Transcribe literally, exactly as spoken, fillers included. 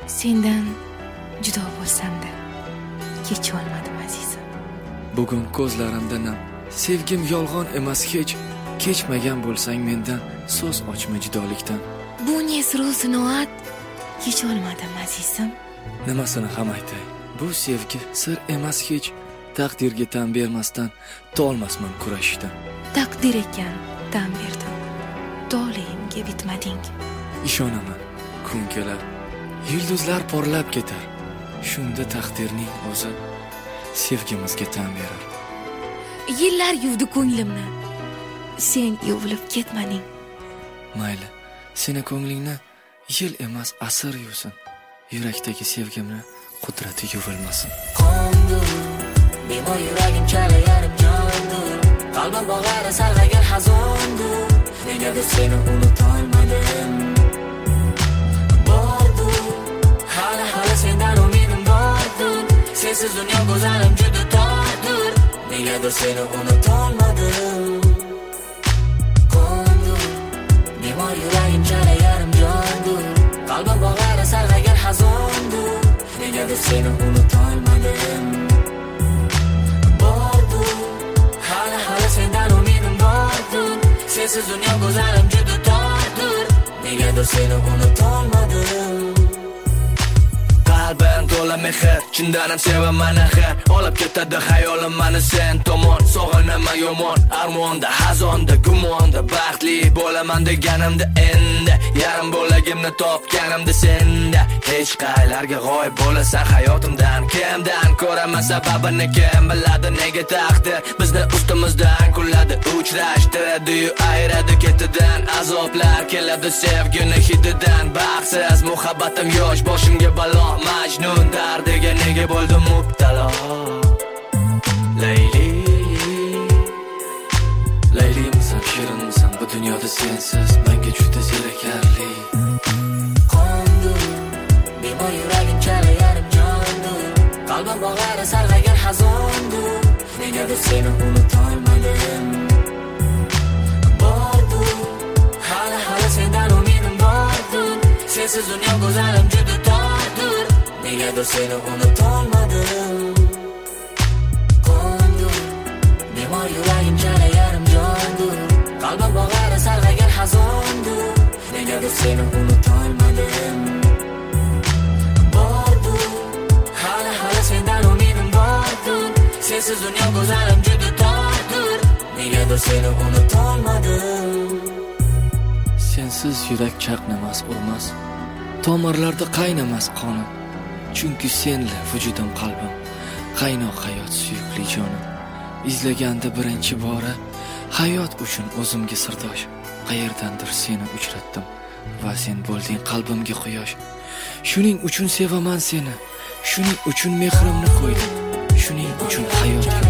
sendan judo bo'lsam-da kecha olmadim azizim. Bugun ko'zlarimda nam, sevgim yolg'on emas hech, kechmagan bo'lsang mendan so'z ochma judolikdan. Bu nezru zinoat kecha olmadim azizim. Nimasini ham aytay, bu sevgi sir emas hech, taqdirga tan bermasdan tolmasman kurashishdan. Taqdir ekan, tan berdim, to'lig'imga bitmading. Ishonaman, kun kelar, yulduzlar porlab ketar, shunda taqdirning o'zi sevgimizga tan berar. Yillar yuvdi ko'nglimni, sen yuvilib ketmading. Mayli, seni ko'nglingni yil emas asr yuvsin, yurakdagi sevgimni qudrati yuvilmasin. Qondur, bemor yuragim chala yarim jondur, qalbim bog'lari sarg'aygan hazondur, negadir seni unutolmadim. Bordur, hali hali sendan umidim bordur, sensiz dunyo go'zalim juda tordur, negadir seni unutolmadim. Qondur, bemor yuragim chala yarim jondur, qalbim bog'lari sarg'aygan hazondur, negadir seni unutolmadim. Bordur, hali hali sendan umidim bordur, sensiz dunyo go'zalim juda tordur, negadir seni unutolmadim. Qalbim to'la mehr, chindan ham sevaman axir, olib ketadi xayolim mani sen tomon, sog'inaman yomon, armonda, hazonda, gumonda, baxtli bo'laman deganimda endi, yarim bo'lagimni topganimda senda, hech qaylarga g'oyib bo'lasan hayotimdan, kimdan ko'raman sababini kim biladi, nega taqdir bizni ustimizdan kuladi, uchrashtiradi-yu ayiradi ketidan, azoblar keladi sevgini hididan, baxtsiz muhabbatim yosh, boshimga balo, Majnun dardiga nega bo'ldim mubtalo. Layli, Laylimsan, shirinsan, bu dunyoda sensiz menga juda zerikarli. Qondur, bemor yuragim chala yarim jondur, qalbim bog'lari sarg'aygan hazondur, negadir seni unutolmadim. Bordur, hali hali sendan umidim bordur, sensiz dunyo go'zalim juda tordur, negadir seni unutolmadim. Qondur, bemor yuragim chala yarim jondur, qalbim bog'lari sarg'aygan hazondur, negadir seni unutolmadim. Bordur, hali hali sendan umidim bordur, sensiz dunyo go'zalim juda tordur, negadir seni unutolmadim. Sensiz yurak chaqnamas, urmas, tomirlarda qaynamas qonim, chunki senla vujudim qalbim, qaynoq hayot suyukli jonim. Izlaganda birinchi bora hayot uchun o'zimga sirdosh, qayerdandir seni uchratdim va sen bo'lding qalbimga quyosh. Shuning uchun sevaman seni, shuning uchun mehrimni qo'ydim, shuning uchun hayotga